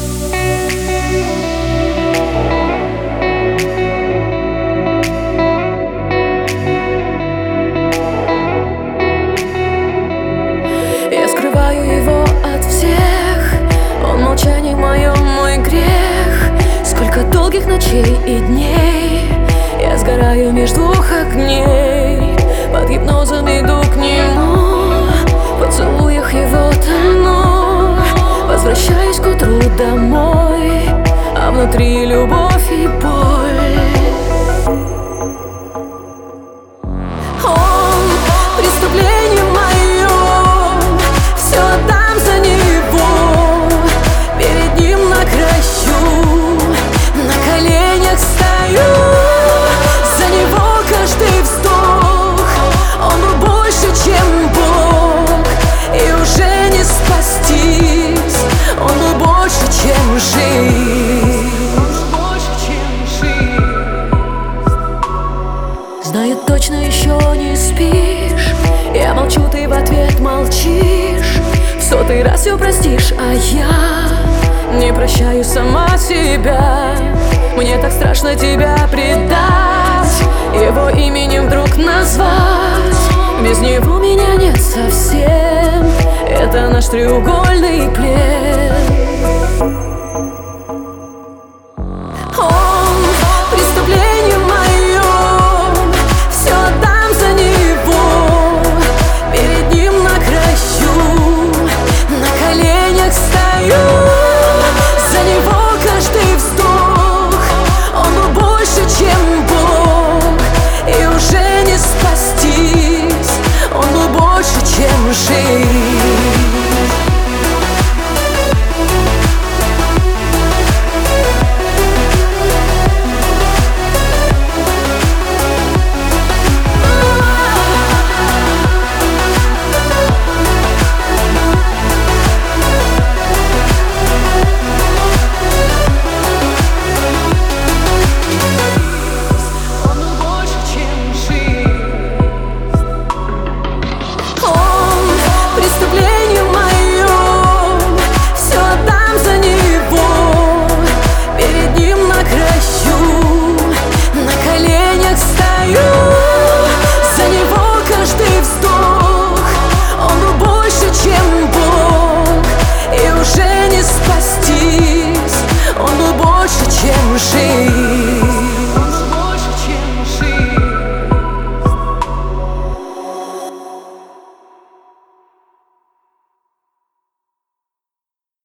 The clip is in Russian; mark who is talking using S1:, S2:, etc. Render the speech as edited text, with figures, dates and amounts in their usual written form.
S1: Я скрываю его от всех, он в молчании моем мой грех. Сколько долгих ночей и дней я сгораю меж двух огней. Под гипнозом иду к нему, в поцелуях его тону. Возвращаюсь к утру домой, а внутри любовь и боль. Он — преступление мое, все отдам за него. Перед ним на краю, на коленях стою. За него каждый вздох, он был больше, чем Бог. И уже не спастись, он был больше, чем жизнь. Знаю точно, еще не спишь. Я молчу, ты в ответ молчишь. В сотый раз все простишь, а я не прощаю сама себя. Мне так страшно тебя предать, его именем вдруг назвать. Без него меня нет совсем, это наш треугольный плен. Он — преступление мое, все отдам за него. Перед ним на краю, на коленях стою. За него каждый вздох, он был больше, чем Бог. И уже не спастись, он был больше, чем жизнь. Преступление мое, все отдам за него. Перед ним на краю, на коленях стою. За него каждый вздох, он был больше, чем Бог. И уже не спастись, он был больше, чем жизнь.